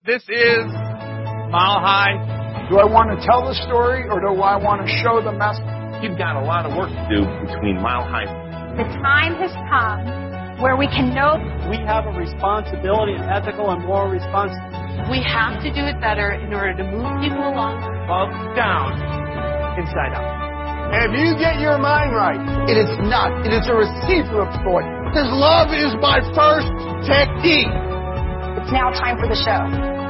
This is Mile High. Do I want to tell the story or do I want to show the message? You've got a lot of work to do between Mile High. The time has come where we can know we have a responsibility, an ethical and moral responsibility. We have to do it better in order to move people along. Up, down, inside out. And if you get your mind right, it is not. It is a receiver of joy. Because love is my first technique. it's now time for the show.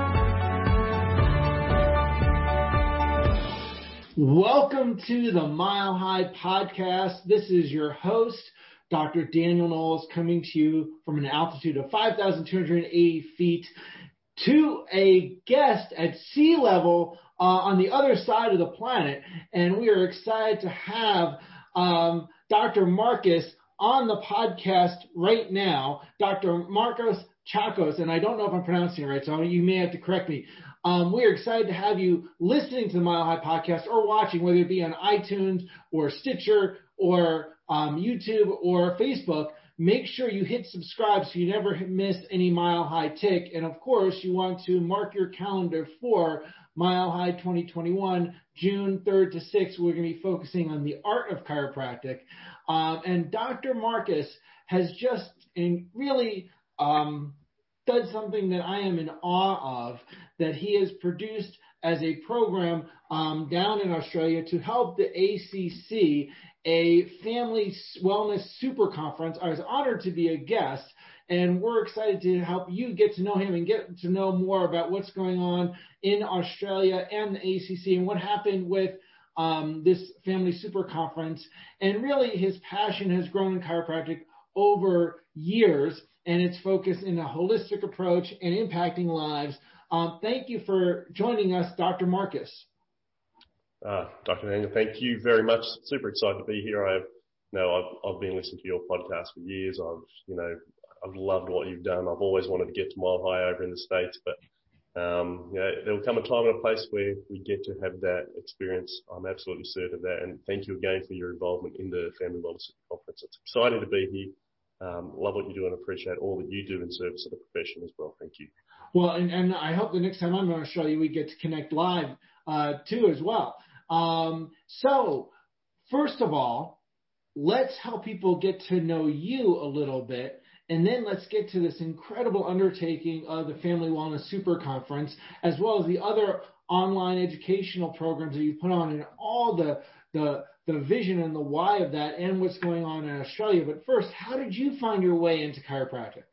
Welcome to the Mile High Podcast. This is your host, Dr. Daniel Knowles, coming to you from an altitude of 5,280 feet to a guest at sea level on the other side of the planet. And we are excited to have Dr. Marcus on the podcast right now, Dr. Marcos Chacos, and I don't know if I'm pronouncing it right, so you may have to correct me. We're excited to have you listening to the Mile High Podcast or watching, whether it be on iTunes or Stitcher or YouTube or Facebook. Make sure you hit subscribe so you never miss any Mile High Tick. And of course, you want to mark your calendar for Mile High 2021, June 3rd to 6th. We're going to be focusing on the art of chiropractic. And Dr. Marcus has just really done something that I am in awe of, that he has produced as a program down in Australia to help the ACC, a family wellness super conference. I was honored to be a guest, and we're excited to help you get to know him and get to know more about what's going on in Australia and the ACC and what happened with this family super conference. And really his passion has grown in chiropractic over years, and it's focused in a holistic approach and impacting lives. Thank you for joining us, Dr. Marcus. Dr. Daniel, thank you very much. Super excited to be here. I've been listening to your podcast for years. I've loved what you've done. I've always wanted to get to Mile High over in the States, but there will come a time and a place where we get to have that experience. I'm absolutely certain of that. And thank you again for your involvement in the Family Wellness Conference. It's exciting to be here. Love what you do and appreciate all that you do in service of the profession as well. Thank you. Well, and I hope the next time I'm in Australia, we get to connect live too as well. So first of all, let's help people get to know you a little bit. And then let's get to this incredible undertaking of the Family Wellness Super Conference, as well as the other online educational programs that you put on, and all the vision and the why of that and what's going on in Australia. But first, how did you find your way into chiropractic?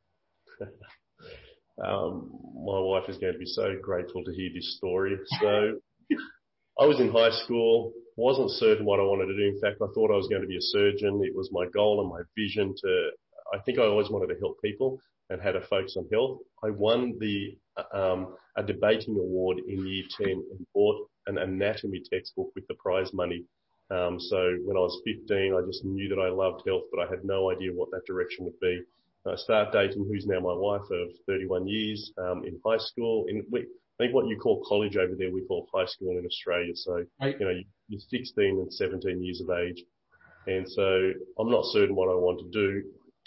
My wife is going to be so grateful to hear this story. So I was in high school, wasn't certain what I wanted to do. In fact, I thought I was going to be a surgeon. It was my goal and my vision I think I always wanted to help people and had a focus on health. I won a debating award in year 10 and bought an anatomy textbook with the prize money. So when I was 15, I just knew that I loved health, but I had no idea what that direction would be. I started dating who's now my wife of 31 years in high school. I think what you call college over there, we call high school in Australia. So, you're 16 and 17 years of age. And so I'm not certain what I want to do.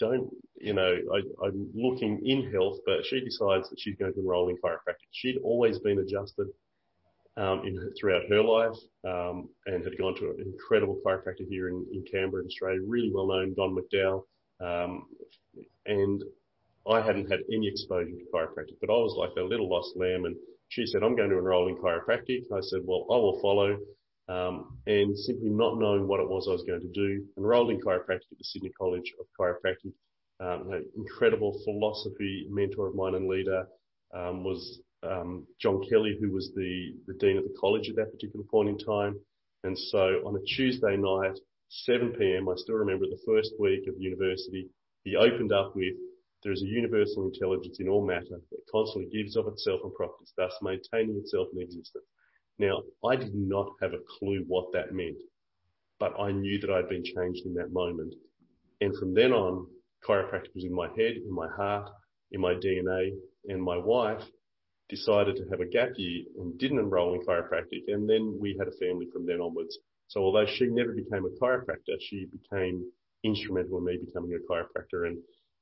I'm looking in health, but she decides that she's going to enroll in chiropractic. She'd always been adjusted throughout her life and had gone to an incredible chiropractor here in Canberra, in Australia, really well known, Don McDowell. And I hadn't had any exposure to chiropractic, but I was like a little lost lamb. And she said, I'm going to enroll in chiropractic. I said, well, I will follow. And simply not knowing what it was I was going to do, enrolled in chiropractic at the Sydney College of Chiropractic. Incredible philosophy mentor of mine and leader was John Kelly, who was the dean of the college at that particular point in time. And so on a Tuesday night, 7 p.m., I still remember the first week of university, he opened up with, there is a universal intelligence in all matter that constantly gives of itself and profits, thus maintaining itself in existence. Now, I did not have a clue what that meant, but I knew that I'd been changed in that moment. And from then on, chiropractic was in my head, in my heart, in my DNA, and my wife decided to have a gap year and didn't enroll in chiropractic. And then we had a family from then onwards. So although she never became a chiropractor, she became instrumental in me becoming a chiropractor. And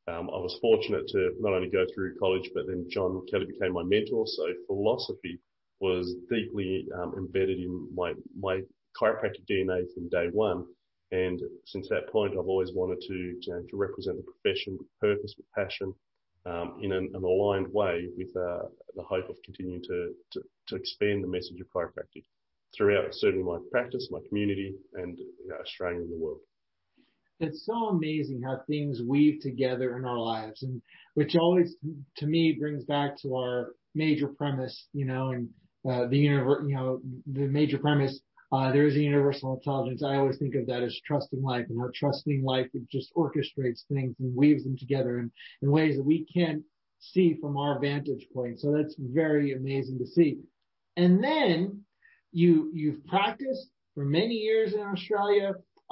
I was fortunate to not only go through college, but then John Kelly became my mentor. So philosophy was deeply embedded in my chiropractic DNA from day one. And since that point, I've always wanted to represent the profession with purpose, with passion, in an aligned way with the hope of continuing to expand the message of chiropractic throughout certainly my practice, my community, and Australia and the world. It's so amazing how things weave together in our lives, and which always, to me, brings back to our major premise, and the major premise. There is a universal intelligence. I always think of that as trusting life, and how trusting life, it just orchestrates things and weaves them together in ways that we can't see from our vantage point. So that's very amazing to see. And then you've practiced for many years in Australia.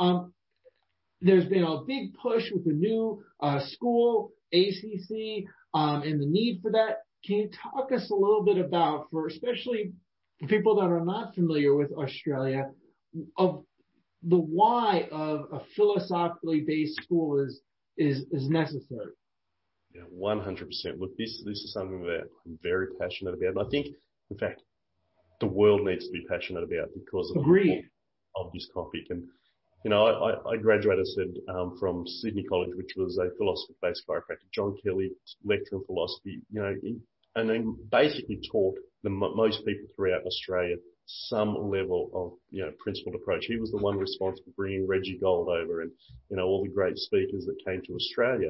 There's been a big push with the new school, ACC, and the need for that. Can you talk us a little bit about, especially for people that are not familiar with Australia, of the why of a philosophically based school is necessary? Yeah, 100%. Look, this is something that I'm very passionate about. And I think, in fact, the world needs to be passionate about because of this topic. And I graduated, from Sydney College, which was a philosophy-based chiropractor. John Kelly, lecturer in philosophy, and then basically taught most people throughout Australia some level of, principled approach. He was the one responsible for bringing Reggie Gold over and, all the great speakers that came to Australia.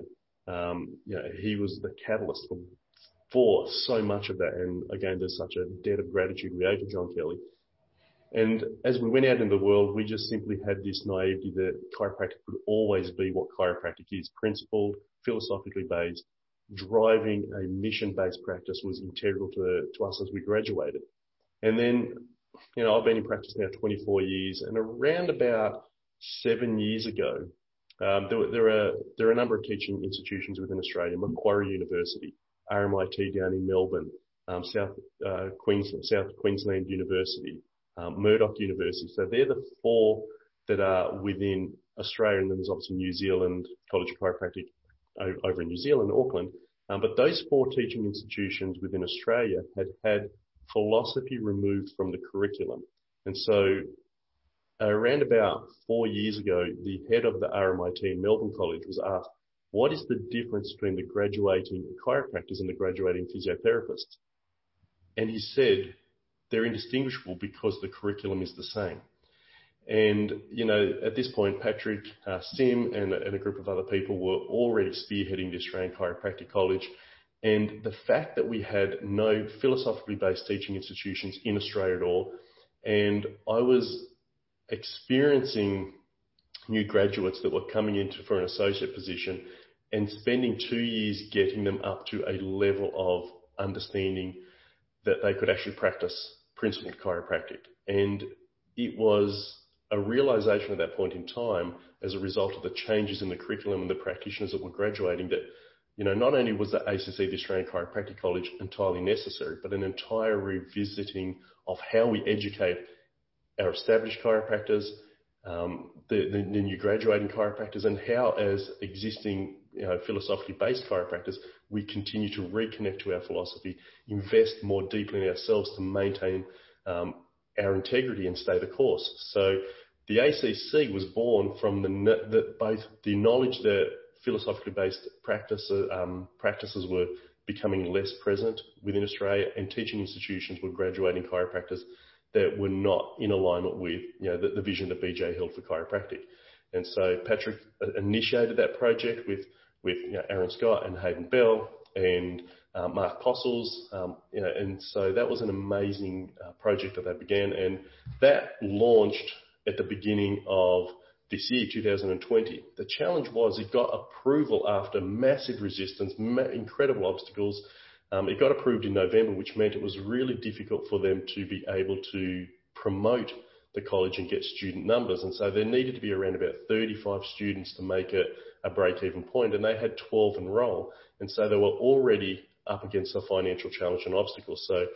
He was the catalyst for so much of that. And again, there's such a debt of gratitude we owe to John Kelly. And as we went out in the world, we just simply had this naivety that chiropractic could always be what chiropractic is: principled, philosophically based. Driving a mission-based practice was integral to us as we graduated. And then, I've been in practice now 24 years, and around about 7 years ago, there are a number of teaching institutions within Australia: Macquarie University, RMIT down in Melbourne, South Queensland University, Murdoch University. So they're the four that are within Australia, and then there's obviously New Zealand College of Chiropractic over in New Zealand, Auckland. But those four teaching institutions within Australia had philosophy removed from the curriculum. And so around about 4 years ago, the head of the RMIT in Melbourne College was asked, what is the difference between the graduating chiropractors and the graduating physiotherapists? And he said, they're indistinguishable because the curriculum is the same. And, at this point, Patrick Sim and a group of other people were already spearheading the Australian Chiropractic College. And the fact that we had no philosophically based teaching institutions in Australia at all, and I was experiencing new graduates that were coming in for an associate position and spending 2 years getting them up to a level of understanding that they could actually practice principled chiropractic. And it was a realization at that point in time, as a result of the changes in the curriculum and the practitioners that were graduating, that, not only was the ACC, the Australian Chiropractic College, entirely necessary, but an entire revisiting of how we educate our established chiropractors, the new graduating chiropractors, and how, as existing, philosophically based chiropractors, we continue to reconnect to our philosophy, invest more deeply in ourselves to maintain our integrity and stay the course. So the ACC was born from both the knowledge that philosophically based practices were becoming less present within Australia, and teaching institutions were graduating chiropractors that were not in alignment with the vision that BJ held for chiropractic. And so Patrick initiated that project with Aaron Scott and Hayden Bell and Mark Postles, and so that was an amazing project that they began, and that launched at the beginning of this year, 2020. The challenge was it got approval after massive resistance, incredible obstacles. It got approved in November, which meant it was really difficult for them to be able to promote the college and get student numbers. And so there needed to be around about 35 students to make it a break-even point, and they had 12 enroll. And so they were already up against a financial challenge and obstacle. So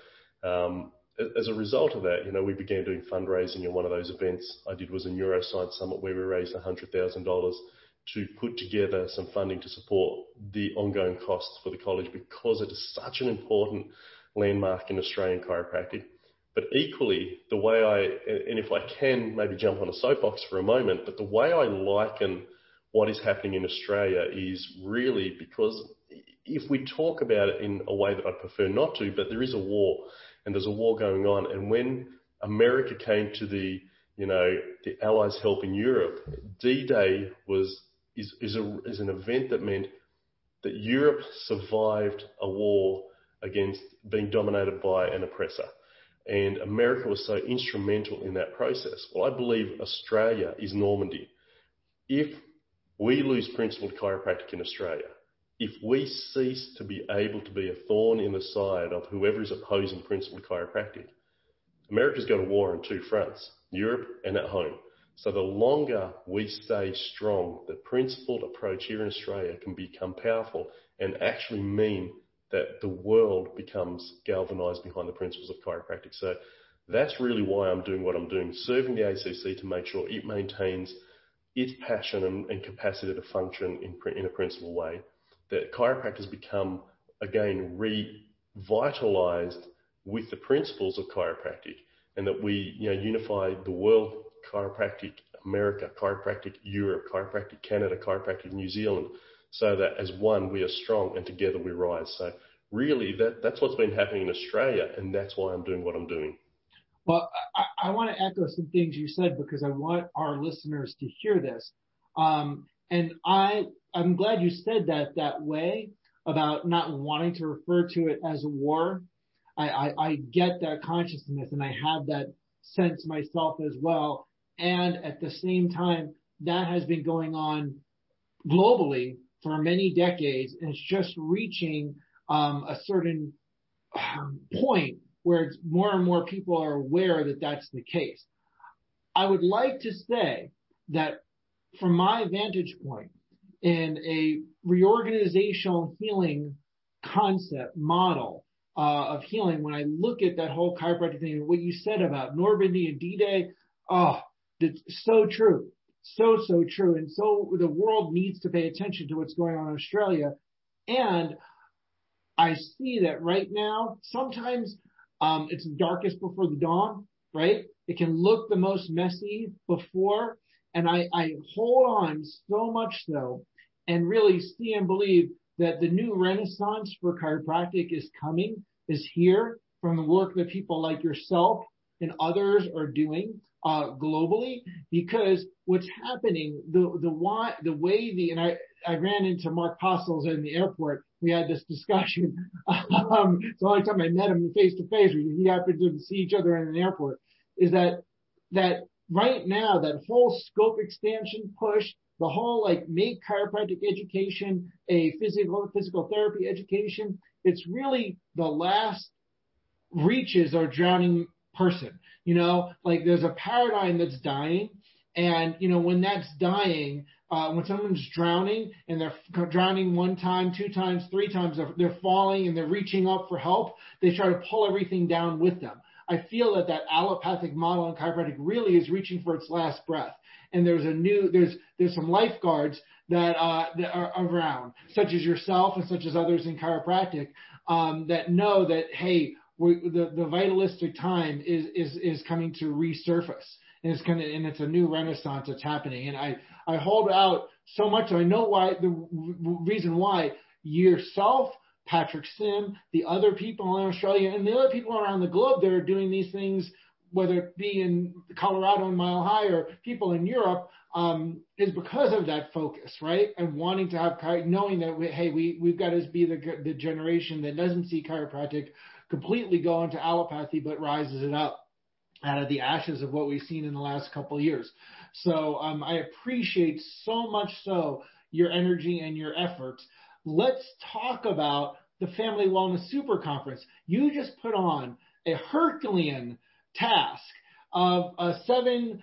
as a result of that, we began doing fundraising, and one of those events I did was a neuroscience summit where we raised $100,000 to put together some funding to support the ongoing costs for the college, because it is such an important landmark in Australian chiropractic. But equally, the way and if I can maybe jump on a soapbox for a moment, but the way I liken what is happening in Australia is really because if we talk about it in a way that I prefer not to, but there is a war, and there's a war going on. And when America came to the Allies' help in Europe, D-Day is an event that meant that Europe survived a war against being dominated by an oppressor. And America was so instrumental in that process. Well, I believe Australia is Normandy. If we lose principled chiropractic in Australia, if we cease to be able to be a thorn in the side of whoever is opposing principled chiropractic, America's got a war on two fronts, Europe and at home. So the longer we stay strong, the principled approach here in Australia can become powerful and actually mean that the world becomes galvanized behind the principles of chiropractic. So that's really why I'm doing what I'm doing, serving the ACC to make sure it maintains its passion and capacity to function in a principled way, that chiropractors become, again, revitalized with the principles of chiropractic, and that we unify the world, chiropractic America, chiropractic Europe, chiropractic Canada, chiropractic New Zealand, so that as one we are strong and together we rise. So really that's what's been happening in Australia, and that's why I'm doing what I'm doing. Well, I want to echo some things you said, because I want our listeners to hear this. And I'm glad you said that way about not wanting to refer to it as a war. I get that consciousness, and I have that sense myself as well. And at the same time, that has been going on globally for many decades, and it's just reaching a certain point where it's more and more people are aware that that's the case. I would like to say that from my vantage point, in a reorganizational healing concept model of healing, when I look at that whole chiropractic thing and what you said about Normandy and D-Day, it's so true. So true. And so the world needs to pay attention to what's going on in Australia. And I see that right now, sometimes it's darkest before the dawn, right? It can look the most messy before. And I hold on so much so, and really see and believe that the new renaissance for chiropractic is coming, is here, from the work that people like yourself and others are doing globally. Because what's happening, I ran into Mark Postles in the airport. We had this discussion. It's the only time I met him face to face. We happened to see each other in an airport. Is that right now, that whole scope expansion push, the whole make chiropractic education a physical therapy education, it's really the last reaches our drowning person. There's a paradigm that's dying. And, when that's dying, when someone's drowning and they're drowning one time, two times, three times, they're falling and they're reaching up for help, they try to pull everything down with them. I feel that allopathic model in chiropractic really is reaching for its last breath. And there's some lifeguards that are around, such as yourself and such as others in chiropractic, that know that, hey, the vitalistic time is coming to resurface. And it's a new renaissance that's happening. And I hold out so much. I know why, the reason why yourself, Patrick Sim, the other people in Australia, and the other people around the globe that are doing these things, whether it be in Colorado and Mile High or people in Europe, is because of that focus, right? And wanting to have, knowing that, we've got to be the generation that doesn't see chiropractic completely go into allopathy, but rises it up out of the ashes of what we've seen in the last couple of years. So I appreciate so much so your energy and your efforts. Let's talk about the Family Wellness Super Conference. You just put on a Herculean task of a 7-day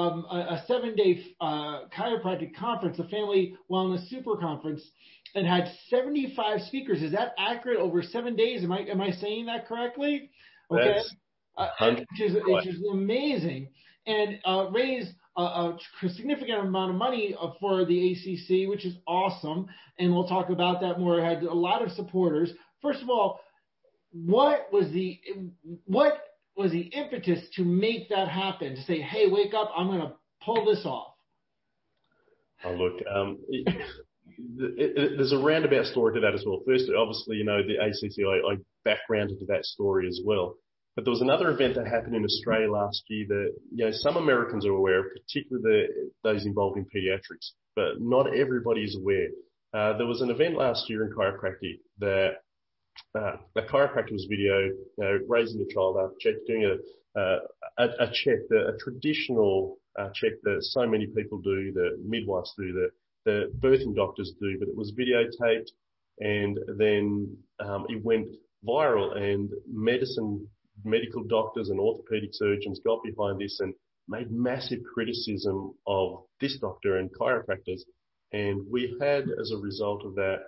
chiropractic conference, the Family Wellness Super Conference. It had 75 speakers. Is that accurate? Over 7 days? Am I saying that correctly? Okay. Which is amazing, and raised a significant amount of money for the ACC, which is awesome. And we'll talk about that more. It had a lot of supporters. First of all, what was the impetus to make that happen? To say, hey, wake up, I'm going to pull this off. Oh, look, there's a roundabout story to that as well. First, obviously, the ACC, I backgrounded to that story as well. But there was another event that happened in Australia last year that, some Americans are aware of, particularly those involved in pediatrics, but not everybody is aware. There was an event last year in chiropractic that a chiropractor was videoed, raising the child up, doing a check, a traditional check that so many people do, that midwives do, that the birthing doctors do, but it was videotaped, and then it went viral, and medical doctors and orthopedic surgeons got behind this and made massive criticism of this doctor and chiropractors. And we had, as a result of that,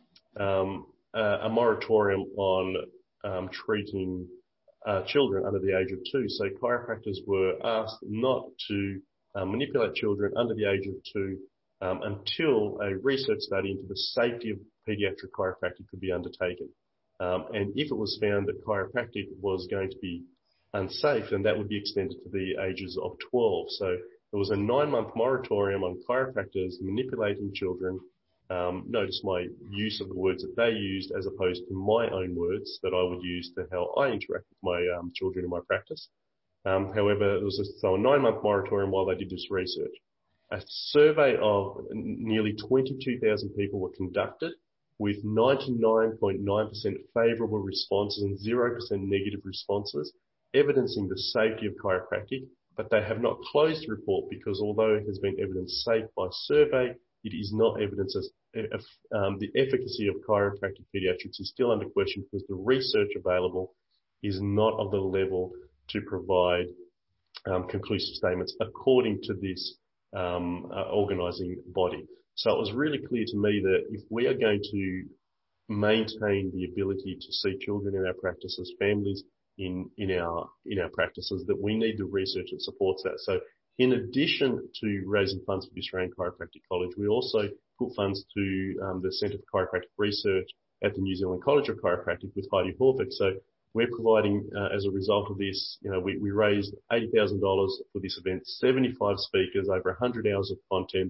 a moratorium on treating children under the age of 2. So chiropractors were asked not to manipulate children under the age of 2 until a research study into the safety of pediatric chiropractic could be undertaken. And if it was found that chiropractic was going to be unsafe, then that would be extended to the ages of 12. So there was a 9-month moratorium on chiropractors manipulating children. Notice my use of the words that they used as opposed to my own words that I would use to how I interact with my children in my practice. However, there was a 9-month moratorium while they did this research. A survey of nearly 22,000 people were conducted, with 99.9% favourable responses and 0% negative responses, evidencing the safety of chiropractic. But they have not closed the report because although it has been evidenced safe by survey, it is not evidence as the efficacy of chiropractic pediatrics is still under question because the research available is not of the level to provide conclusive statements according to this organising body. So it was really clear to me that if we are going to maintain the ability to see children in our practices, families in our practices, that we need the research that supports that. So in addition to raising funds for the Australian Chiropractic College, we also put funds to the Centre for Chiropractic Research at the New Zealand College of Chiropractic with Heidi Horvick. So we're providing, as a result of this, we raised $80,000 for this event, 75 speakers, over 100 hours of content,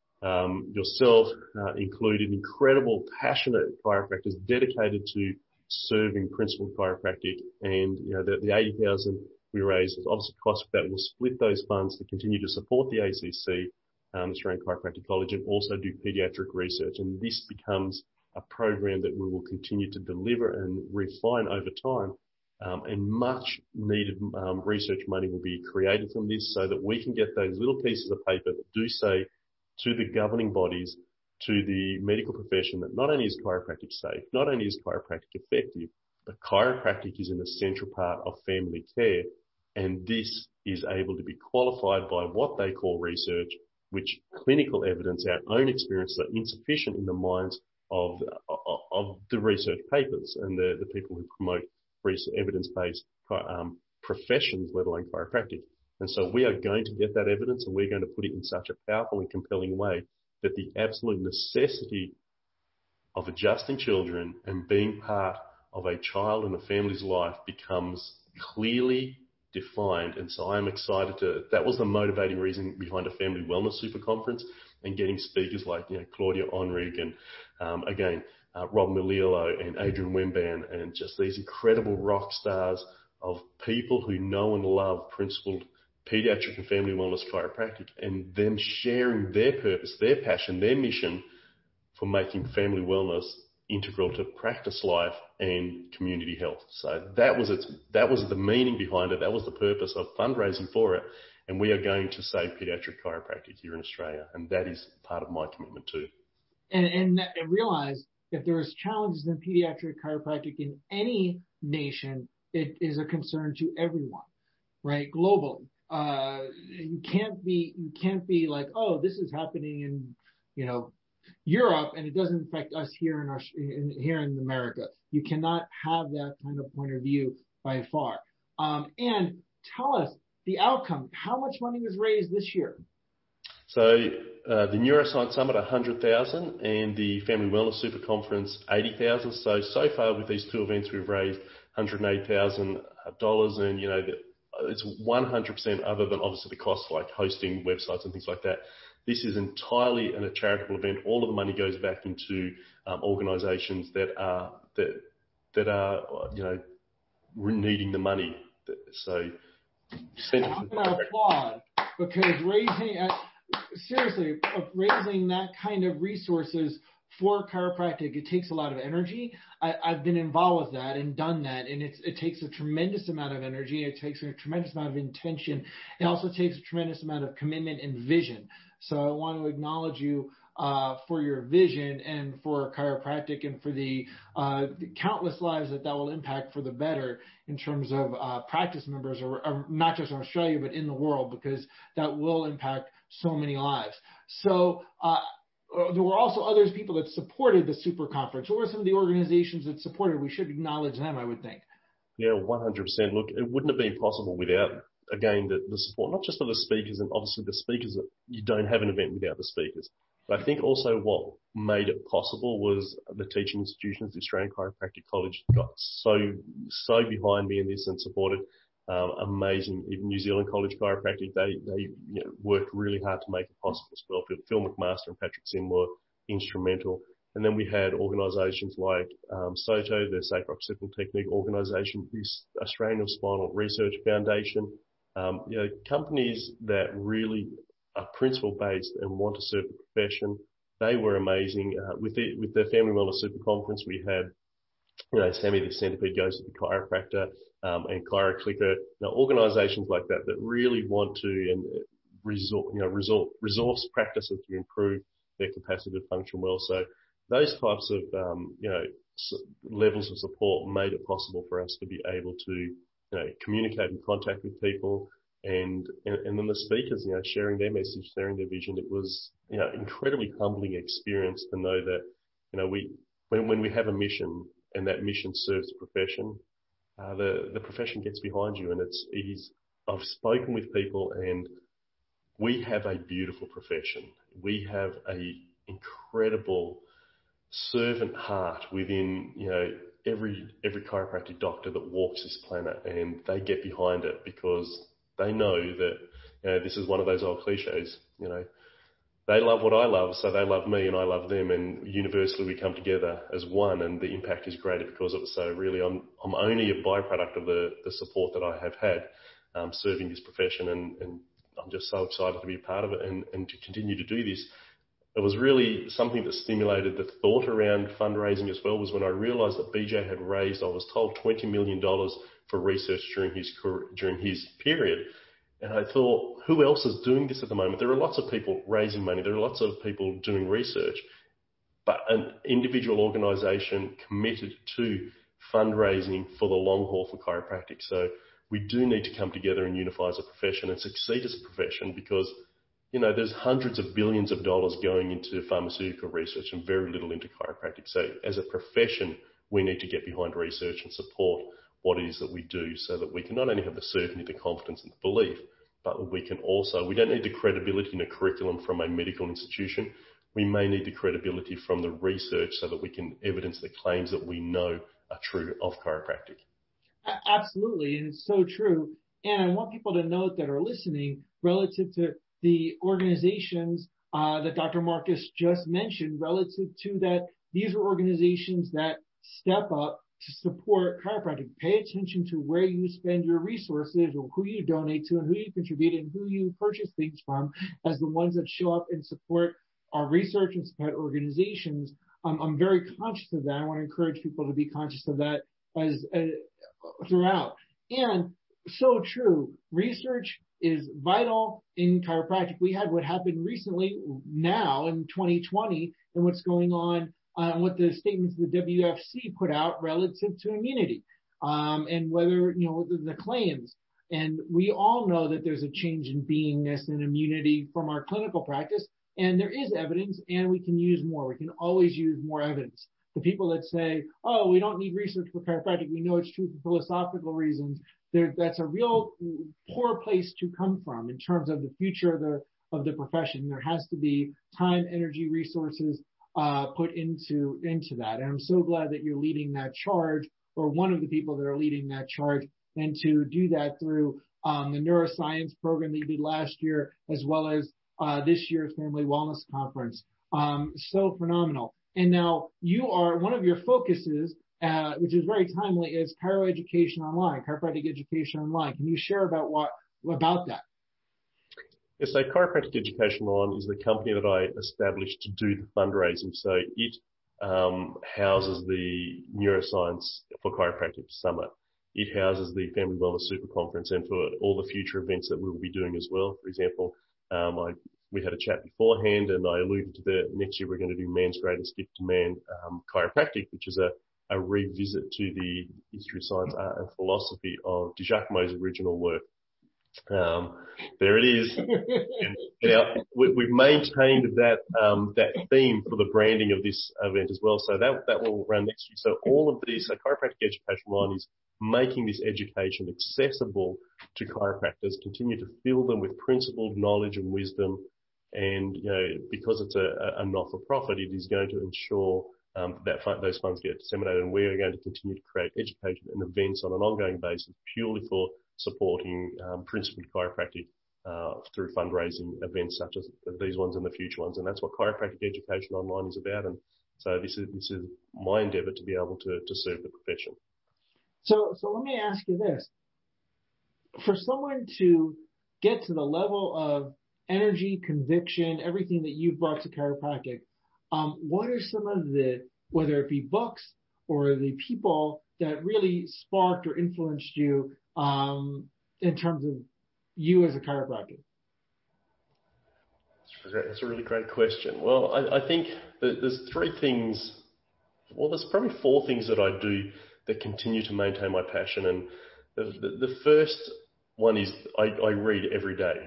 yourself included, incredible, passionate chiropractors dedicated to serving principled chiropractic. And, the 80,000 we raised is obviously cost that. We'll split those funds to continue to support the ACC, the Australian Chiropractic College, and also do pediatric research. And this becomes a program that we will continue to deliver and refine over time. And much needed research money will be created from this so that we can get those little pieces of paper that do say to the governing bodies, to the medical profession, that not only is chiropractic safe, not only is chiropractic effective, but chiropractic is an essential part of family care. And this is able to be qualified by what they call research, which clinical evidence, our own experiences, are insufficient in the minds of the research papers and the people who promote evidence-based professions, let alone chiropractic. And so we are going to get that evidence, and we're going to put it in such a powerful and compelling way that the absolute necessity of adjusting children and being part of a child and a family's life becomes clearly defined. And so I'm excited that was the motivating reason behind a family wellness super conference and getting speakers like, Claudia Onrig and, Rob Melillo and Adrian Wimban, and just these incredible rock stars of people who know and love principled pediatric and family wellness chiropractic, and them sharing their purpose, their passion, their mission for making family wellness integral to practice life and community health. So that was the meaning behind it. That was the purpose of fundraising for it. And we are going to save pediatric chiropractic here in Australia. And that is part of my commitment too. And realize if there is challenges in pediatric chiropractic in any nation, it is a concern to everyone, right? Globally. You can't be like, oh, this is happening in, Europe, and it doesn't affect us here in America. You cannot have that kind of point of view by far. And tell us, the outcome. How much money was raised this year? So the Neuroscience Summit, 100,000, and the Family Wellness Super Conference, 80,000. So far with these two events, we've raised $108,000, and it's 100% other than obviously the costs like hosting websites and things like that. This is entirely a charitable event. All of the money goes back into organisations that are needing the money. So I'm going to applaud, because raising that kind of resources for chiropractic, it takes a lot of energy. I've been involved with that and done that, and it takes a tremendous amount of energy. It takes a tremendous amount of intention. It also takes a tremendous amount of commitment and vision. So I want to acknowledge you for your vision and for chiropractic and for the countless lives that will impact for the better in terms of practice members, or not just in Australia, but in the world, because that will impact so many lives. So there were also other people that supported the Super Conference. What were some of the organizations that supported? We should acknowledge them, I would think. Yeah, 100%. Look, it wouldn't have been possible without, again, the support, not just of the speakers, and obviously the speakers, you don't have an event without the speakers. But I think also what made it possible was the teaching institutions. The Australian Chiropractic College got so behind me in this and supported. Amazing. Even New Zealand College Chiropractic, they worked really hard to make it possible as well. Phil McMaster and Patrick Sim were instrumental. And then we had organisations like SOTO, the Safe Occipital Technique organisation, this Australian Spinal Research Foundation, companies that really are principle-based and want to serve the profession. They were amazing. With the Family Wellness Super Conference, we had, Sammy the Centipede Goes to the Chiropractor, and ChiroClicker, organisations like that really want to resource practices to improve their capacity to function well. So those types of levels of support made it possible for us to be able to communicate and contact with people, and then the speakers sharing their message, sharing their vision. It was incredibly humbling experience to know that when we have a mission and that mission serves the profession, the profession gets behind you. And I've spoken with people, and we have a beautiful profession. We have a incredible servant heart within every chiropractic doctor that walks this planet, and they get behind it because they know that this is one of those old cliches. They love what I love, so they love me and I love them, and universally we come together as one, and the impact is greater because of it. So really I'm only a byproduct of the support that I have had serving this profession, and I'm just so excited to be a part of it and to continue to do this. It was really something that stimulated the thought around fundraising as well, was when I realised that BJ had raised, I was told, $20 million for research during his period. And I thought, who else is doing this at the moment? There are lots of people raising money. There are lots of people doing research. But an individual organisation committed to fundraising for the long haul for chiropractic. So we do need to come together and unify as a profession and succeed as a profession, because there's hundreds of billions of dollars going into pharmaceutical research and very little into chiropractic. So as a profession, we need to get behind research and support what it is that we do, so that we can not only have the certainty, the confidence and the belief, but we don't need the credibility in a curriculum from a medical institution. We may need the credibility from the research so that we can evidence the claims that we know are true of chiropractic. Absolutely, and it's so true. And I want people to note that are listening relative to the organizations that Dr. Marcus just mentioned, relative to that, these are organizations that step up to support chiropractic. Pay attention to where you spend your resources, or who you donate to, and who you contribute, and who you purchase things from, as the ones that show up and support our research and support organizations. I'm very conscious of that. I want to encourage people to be conscious of that as throughout. And so true. Research is vital in chiropractic. We had what happened recently now in 2020, and what's going on, what the statements the WFC put out relative to immunity, and whether, the claims. And we all know that there's a change in beingness and immunity from our clinical practice, and there is evidence, and we can use more. We can always use more evidence. The people that say, oh, we don't need research for chiropractic, we know it's true for philosophical reasons, that's a real poor place to come from in terms of the future of the profession. There has to be time, energy, resources put into that. And I'm so glad that you're leading that charge, or one of the people that are leading that charge, and to do that through the neuroscience program that you did last year, as well as this year's Family Wellness Conference. So phenomenal. And now you are, one of your focuses, which is very timely, is Chiro Education Online, Chiropractic Education Online. Can you share about that? Yes, so Chiropractic Education Online is the company that I established to do the fundraising. So it houses the Neuroscience for Chiropractic Summit. It houses the Family Wellness Super Conference, and for all the future events that we will be doing as well. For example, we had a chat beforehand, and I alluded to the next year we're going to do Man's Greatest Gift to Man Chiropractic, which is a revisit to the history, science, art, and philosophy of DiGiacomo's original work. There it is. And now we've maintained that theme for the branding of this event as well. So that will run next year. So all of these, so Chiropractic Education Online is making this education accessible to chiropractors, continue to fill them with principled knowledge and wisdom. And, because it's a not-for-profit, it is going to ensure that those funds get disseminated. And we're going to continue to create education and events on an ongoing basis purely for supporting principled chiropractic through fundraising events such as these ones and the future ones. And that's what Chiropractic Education Online is about. And so this is my endeavour to be able to serve the profession. So let me ask you this. For someone to get to the level of energy, conviction, everything that you've brought to chiropractic, what are some of the, whether it be books or the people that really sparked or influenced you in terms of you as a chiropractor? That's a really great question. Well, I think that there's there's probably four things that I do that continue to maintain my passion. And the first one is I read every day.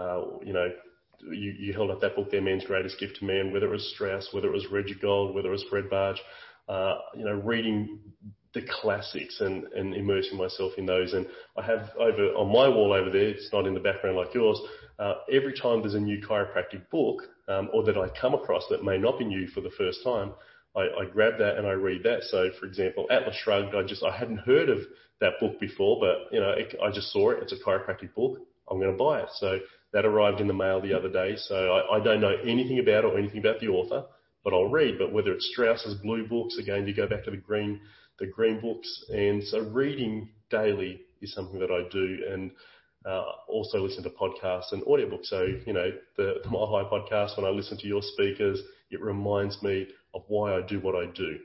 You held up that book there, Man's Greatest Gift to Man, whether it was Strauss, whether it was Reggie Gold, whether it was Fred Barge, reading the classics and immersing myself in those. And I have on my wall over there, it's not in the background like yours, every time there's a new chiropractic book, or that I come across that may not be new for the first time, I grab that and I read that. So, for example, Atlas Shrugged, I hadn't heard of that book before, but, I just saw it. It's a chiropractic book. I'm going to buy it. So that arrived in the mail the other day. So I don't know anything about it or anything about the author, but I'll read. But whether it's Strauss's blue books, again, you go back to the green books. And so reading daily is something that I do, and also listen to podcasts and audiobooks. So, the Mile High podcast, when I listen to your speakers, it reminds me of why I do what I do.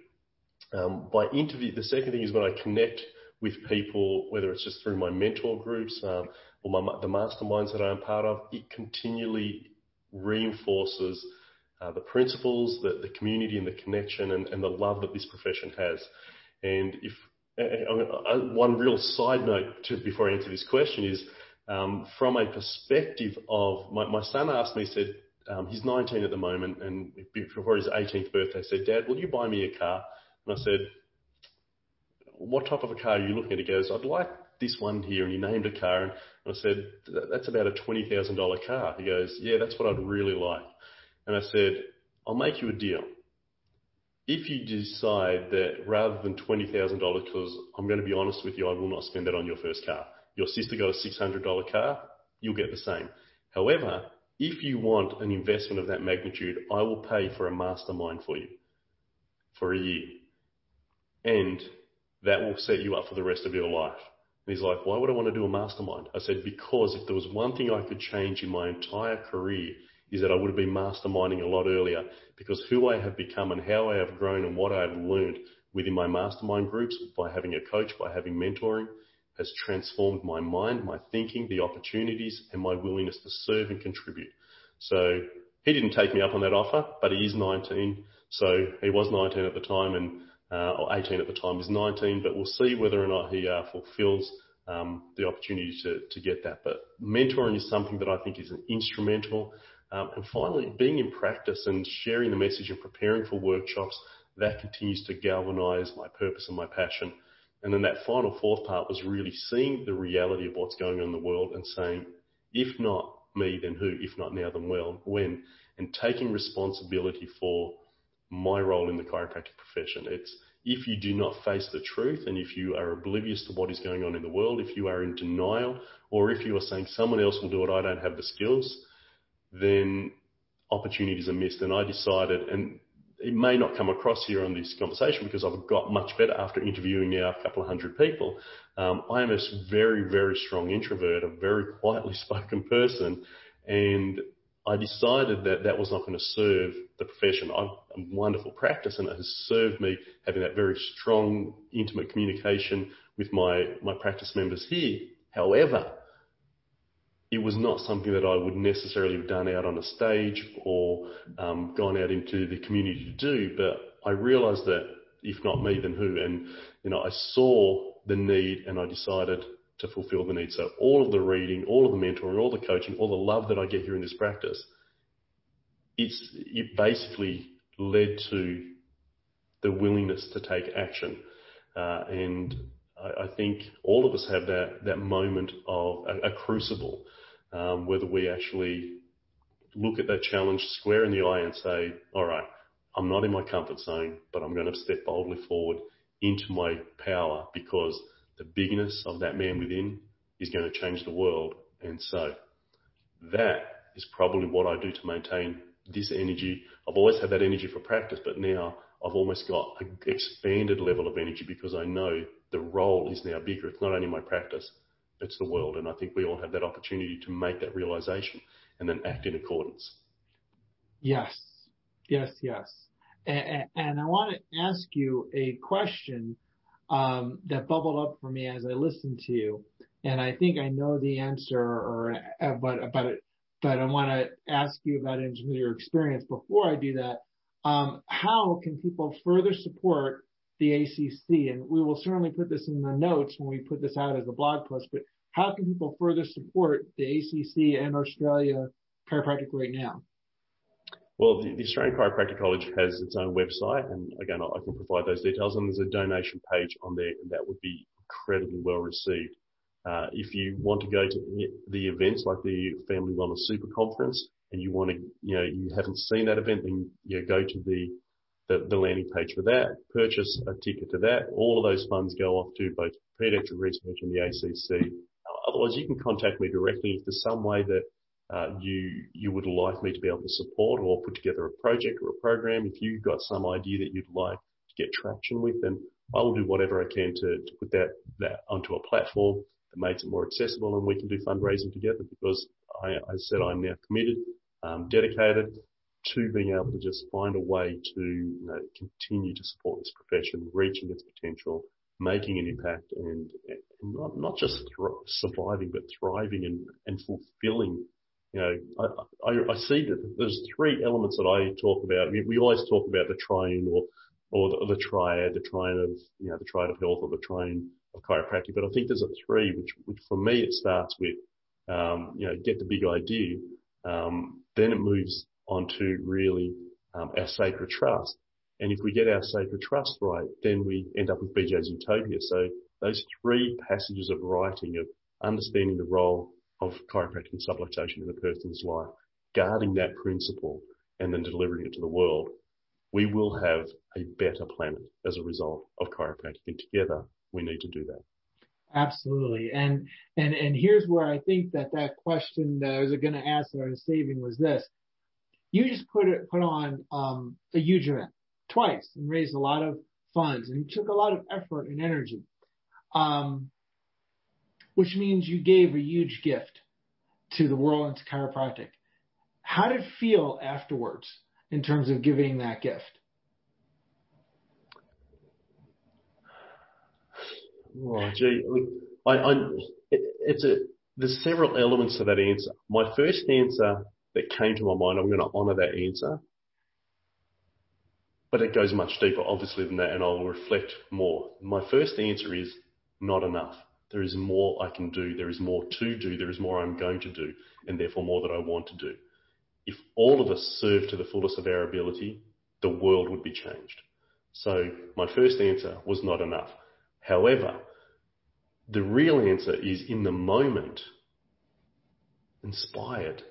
The second thing is when I connect with people, whether it's just through my mentor groups or the masterminds that I'm part of, it continually reinforces the principles, the community and the connection and the love that this profession has. And one real side note before I answer this question is, from a perspective of my son asked me, he said, he's 19 at the moment, and before his 18th birthday, said, "Dad, will you buy me a car?" And I said, "What type of a car are you looking at?" He goes, "I'd like this one here," and he named a car, and I said, "That's about a $20,000 car." He goes, "Yeah, that's what I'd really like." And I said, "I'll make you a deal. If you decide that rather than $20,000, because I'm going to be honest with you, I will not spend that on your first car. Your sister got a $600 car, you'll get the same. However, if you want an investment of that magnitude, I will pay for a mastermind for you for a year. And that will set you up for the rest of your life." And he's like, "Why would I want to do a mastermind?" I said, "Because if there was one thing I could change in my entire career, is that I would have been masterminding a lot earlier, because who I have become and how I have grown and what I have learned within my mastermind groups by having a coach, by having mentoring, has transformed my mind, my thinking, the opportunities, and my willingness to serve and contribute." So he didn't take me up on that offer, but he is 19. So he was 19 at the time, or 18 at the time, he's 19, but we'll see whether or not he fulfills the opportunity to get that. But mentoring is something that I think is instrumental. And finally, being in practice and sharing the message and preparing for workshops, that continues to galvanize my purpose and my passion. And then that final fourth part was really seeing the reality of what's going on in the world and saying, if not me, then who? If not now, then when? And taking responsibility for my role in the chiropractic profession. It's if you do not face the truth and if you are oblivious to what is going on in the world, if you are in denial, or if you are saying someone else will do it, I don't have the skills, then opportunities are missed. And I decided, and it may not come across here on this conversation because I've got much better after interviewing now a couple of hundred people. I am a very, very strong introvert, a very quietly spoken person, and I decided that that was not going to serve the profession. I'm a wonderful practice, and it has served me having that very strong, intimate communication with my practice members here. However, it was not something that I would necessarily have done out on a stage or gone out into the community to do, but I realised that if not me, then who? And, I saw the need and I decided to fulfil the need. So all of the reading, all of the mentoring, all the coaching, all the love that I get here in this practice, it basically led to the willingness to take action. And I think all of us have that moment of a crucible, whether we actually look at that challenge square in the eye and say, all right, I'm not in my comfort zone, but I'm going to step boldly forward into my power because the bigness of that man within is going to change the world. And so that is probably what I do to maintain this energy. I've always had that energy for practice, but now I've almost got an expanded level of energy because I know the role is now bigger. It's not only my practice, it's the world. And I think we all have that opportunity to make that realization and then act in accordance. Yes. And I want to ask you a question that bubbled up for me as I listened to you. And I think I know the answer, but I want to ask you about it in terms of your experience. Before I do that, how can people further support the ACC? And we will certainly put this in the notes when we put this out as a blog post, but how can people further support the ACC and Australia Chiropractic right now? Well, the Australian Chiropractic College has its own website, and again, I can provide those details, and there's a donation page on there, and that would be incredibly well received. If you want to go to the events like the Family Wellness Super Conference, and you want to, you haven't seen that event, then go to the landing page for that, purchase a ticket to that. All of those funds go off to both Pediatric Research and the ACC. Otherwise, you can contact me directly if there's some way that you would like me to be able to support or put together a project or a program. If you've got some idea that you'd like to get traction with, then I will do whatever I can to put that onto a platform that makes it more accessible, and we can do fundraising together because I said I'm now committed, dedicated to being able to just find a way to continue to support this profession, reaching its potential, making an impact, and not just surviving, but thriving and fulfilling. I see that there's three elements that I talk about. We always talk about the triune or the triad, the triune of, the triad of health or the triune of chiropractic. But I think there's a three, which for me, it starts with, get the big idea. Then it moves on to really, our sacred trust. And if we get our sacred trust right, then we end up with BJ's Utopia. So those three passages of writing, of understanding the role of chiropractic and subluxation in a person's life, guarding that principle and then delivering it to the world, we will have a better planet as a result of chiropractic. And together, we need to do that. Absolutely. And here's where I think that question that I was going to ask that I was saving was this. You just put on a huge event twice and raised a lot of funds, and you took a lot of effort and energy, which means you gave a huge gift to the world and to chiropractic. How did it feel afterwards in terms of giving that gift? Oh, gee, there's several elements to that answer. My first answer that came to my mind, I'm going to honour that answer, but it goes much deeper, obviously, than that, and I'll reflect more. My first answer is not enough. There is more I can do. There is more to do. There is more I'm going to do, and therefore more that I want to do. If all of us serve to the fullest of our ability, the world would be changed. So my first answer was not enough. However, the real answer is in the moment, inspired.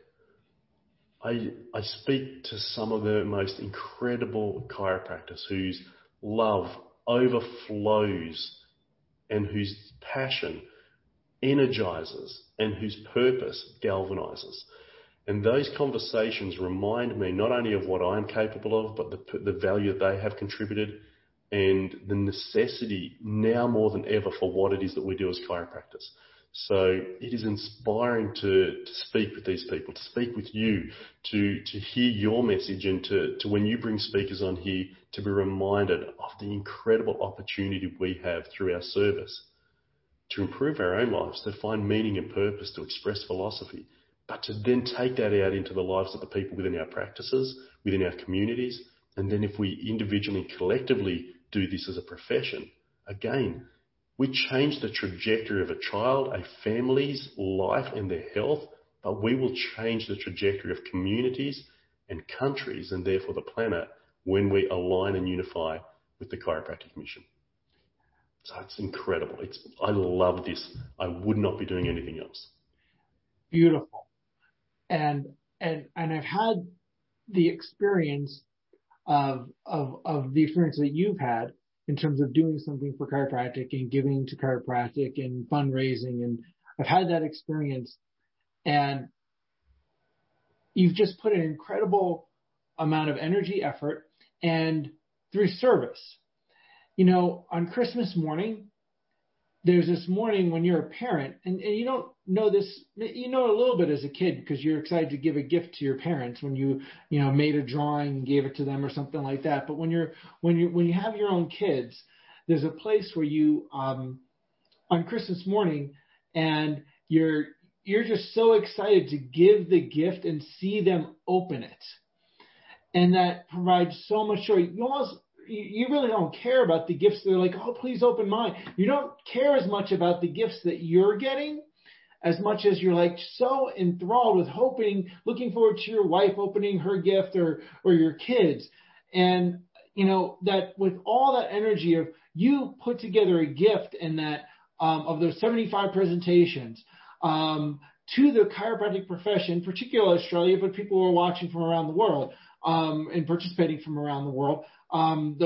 I speak to some of the most incredible chiropractors whose love overflows and whose passion energizes and whose purpose galvanizes. And those conversations remind me not only of what I'm capable of, but the value that they have contributed and the necessity now more than ever for what it is that we do as chiropractors. So it is inspiring to speak with these people, to speak with you, to hear your message, and to when you bring speakers on here, to be reminded of the incredible opportunity we have through our service to improve our own lives, to find meaning and purpose, to express philosophy, but to then take that out into the lives of the people within our practices, within our communities. And then if we individually and collectively do this as a profession, again, we change the trajectory of a child, a family's life and their health, but we will change the trajectory of communities and countries and therefore the planet when we align and unify with the chiropractic mission. So it's incredible. I love this. I would not be doing anything else. Beautiful. And I've had the experience of the experience that you've had in terms of doing something for chiropractic and giving to chiropractic and fundraising. And I've had that experience, and you've just put an incredible amount of energy, effort, and through service. You know, on Christmas morning, there's this morning when you're a parent, and you don't know this, you know it a little bit as a kid because you're excited to give a gift to your parents when you made a drawing and gave it to them or something like that. But when you have your own kids, there's a place where you on Christmas morning, and you're just so excited to give the gift and see them open it, and that provides so much joy. You really don't care about the gifts. They're like, oh, please open mine. You don't care as much about the gifts that you're getting as much as you're like so enthralled with looking forward to your wife opening her gift or your kids. And, that with all that energy of you put together a gift and that of those 75 presentations to the chiropractic profession, particularly Australia, but people who are watching from around the world and participating from around the world. And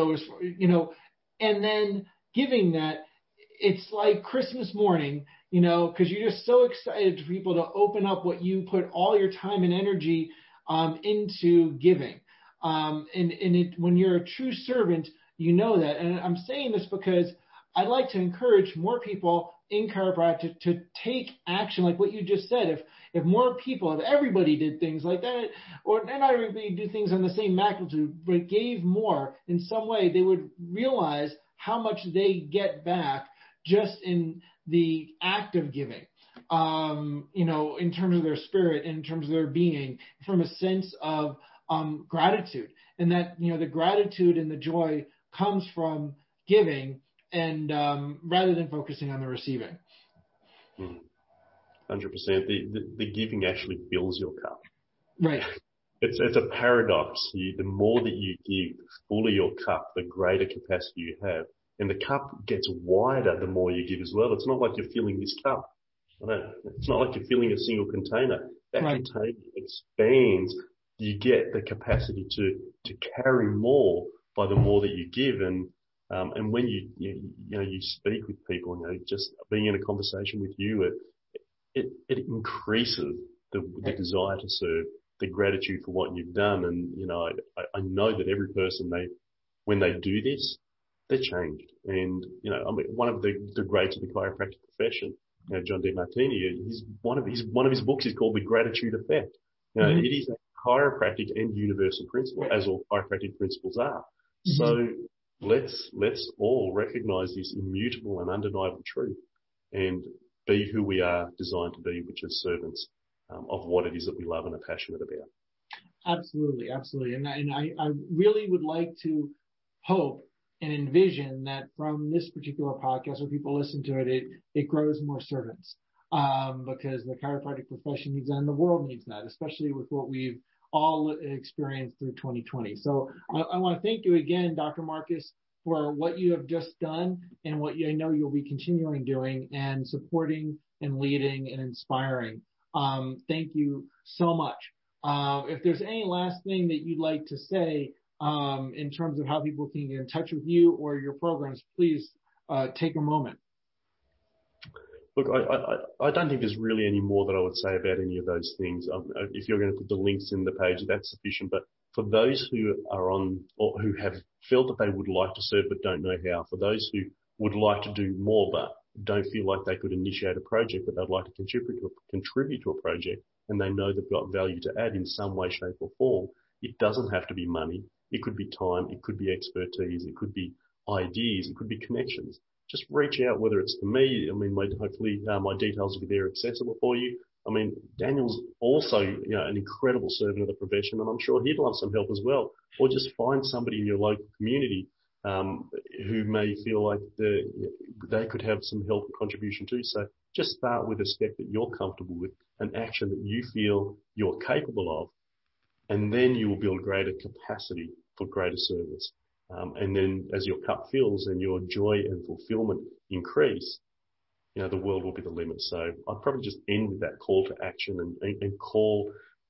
then giving that, it's like Christmas morning, because you're just so excited for people to open up what you put all your time and energy into giving. When you're a true servant, you know that. And I'm saying this because I'd like to encourage more people in chiropractic to take action like what you just said. If more people, if everybody did things like that, or not everybody do things on the same magnitude, but gave more in some way, they would realize how much they get back just in the act of giving, in terms of their spirit, in terms of their being, from a sense of gratitude. And that, the gratitude and the joy comes from giving, and rather than focusing on the receiving. 100%. The giving actually fills your cup. Right. It's a paradox. The more that you give, the fuller your cup, the greater capacity you have. And the cup gets wider the more you give as well. It's not like you're filling this cup. It's not like you're filling a single container. That right. container expands. You get the capacity to carry more by the more that you give. And when you speak with people, just being in a conversation with you, it increases the desire to serve, the gratitude for what you've done. And, I know that every person, when they do this, they're changed. And, one of the greats of the chiropractic profession, John Demartini, one of his books is called The Gratitude Effect. It is a chiropractic and universal principle, as all chiropractic principles are. So let's all recognize this immutable and undeniable truth and be who we are designed to be, which is servants of what it is that we love and are passionate about. Absolutely, absolutely. And I really would like to hope and envision that from this particular podcast, when people listen to it, it grows more servants, because the chiropractic profession needs that and the world needs that, especially with what we've all experienced through 2020. So I want to thank you again, Dr. Marcus, for what you have just done and what I know you'll be continuing doing and supporting and leading and inspiring. Thank you so much. If there's any last thing that you'd like to say in terms of how people can get in touch with you or your programs, please take a moment. Look, I don't think there's really any more that I would say about any of those things. If you're going to put the links in the page, that's sufficient. But for those who are on or who have felt that they would like to serve but don't know how, for those who would like to do more but don't feel like they could initiate a project but they'd like to contribute to a project and they know they've got value to add in some way, shape or form, it doesn't have to be money. It could be time. It could be expertise. It could be ideas. It could be connections. Just reach out, whether it's to me. I mean, hopefully my details will be there accessible for you. I mean, Daniel's also, an incredible servant of the profession, and I'm sure he'd love some help as well. Or just find somebody in your local community who may feel like they could have some help and contribution too. So just start with a step that you're comfortable with, an action that you feel you're capable of, and then you will build greater capacity for greater service. And then as your cup fills and your joy and fulfillment increase, the world will be the limit. So I'd probably just end with that call to action and call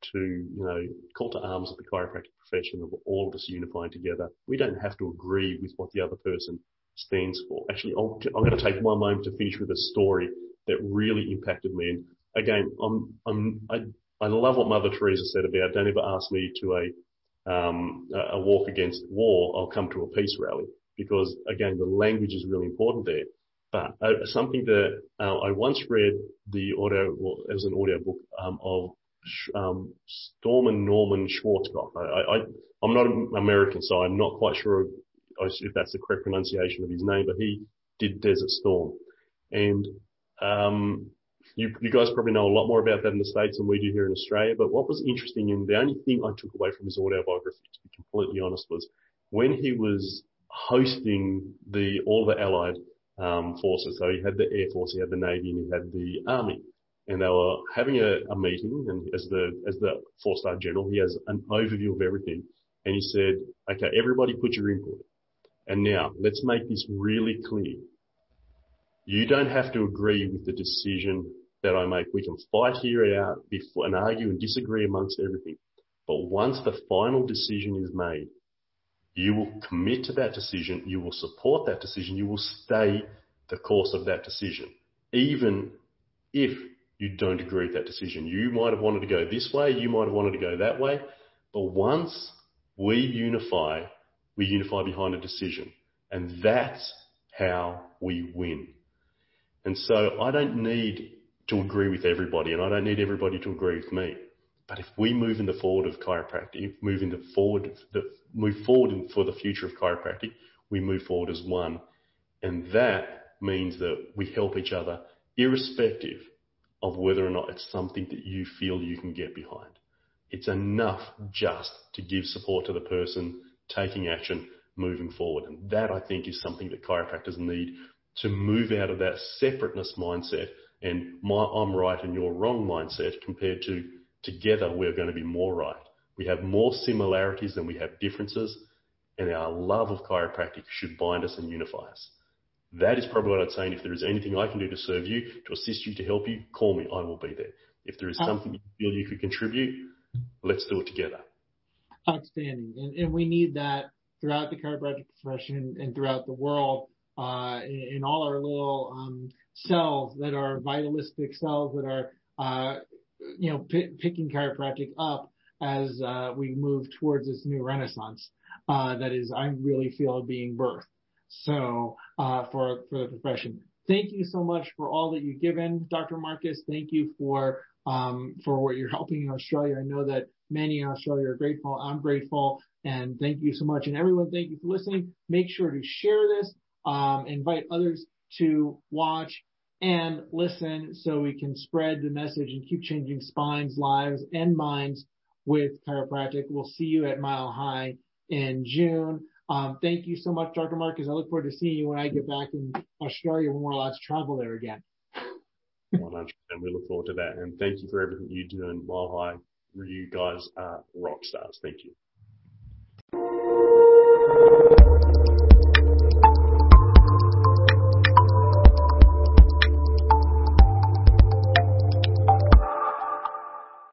to arms of the chiropractic profession of all of us unifying together. We don't have to agree with what the other person stands for. Actually, I'm going to take one moment to finish with a story that really impacted me. And again, I love what Mother Teresa said about, don't ever ask me to a walk against war. I'll come to a peace rally, because again, the language is really important there. But something that I once read it was an audio book of Stormin Norman Schwarzkopf. I'm not American, so I'm not quite sure if that's the correct pronunciation of his name, but he did Desert Storm. And you guys probably know a lot more about that in the States than we do here in Australia. But what was interesting, and the only thing I took away from his autobiography, to be completely honest, was when he was hosting all the Allied forces. So he had the Air Force, he had the Navy, and he had the Army. And they were having a meeting, and as the 4-star general, he has an overview of everything. And he said, okay, everybody put your input. And now let's make this really clear. You don't have to agree with the decision that I make. We can fight here out and argue and disagree amongst everything. But once the final decision is made, you will commit to that decision. You will support that decision. You will stay the course of that decision, even if you don't agree with that decision. You might have wanted to go this way. You might have wanted to go that way. But once we unify behind a decision. And that's how we win. And so I don't need to agree with everybody, and I don't need everybody to agree with me. But if we move in the forward of chiropractic, move forward for the future of chiropractic, we move forward as one. And that means that we help each other irrespective of whether or not it's something that you feel you can get behind. It's enough just to give support to the person taking action, moving forward. And that, I think, is something that chiropractors need to move out of that separateness mindset and I'm right and you're wrong mindset, compared to together we're going to be more right. We have more similarities than we have differences, and our love of chiropractic should bind us and unify us. That is probably what I'd say. And if there is anything I can do to serve you, to assist you, to help you, call me. I will be there. If there is something you feel you could contribute, let's do it together. Outstanding. And we need that throughout the chiropractic profession and throughout the world, in all our little cells that are vitalistic cells that are, picking chiropractic up as we move towards this new renaissance that is, I really feel, being birthed. So for the profession. Thank you so much for all that you've given, Dr. Marcus. Thank you for what you're helping in Australia. I know that many in Australia are grateful. I'm grateful. And thank you so much. And everyone, thank you for listening. Make sure to share this, invite others to watch and listen so we can spread the message and keep changing spines, lives, and minds with chiropractic. We'll see you at Mile High in June. Thank you so much, Dr. Marcus. I look forward to seeing you when I get back in Australia when we're allowed to travel there again. 100%. We look forward to that. And thank you for everything you do in Mile High. You guys are rock stars. Thank you.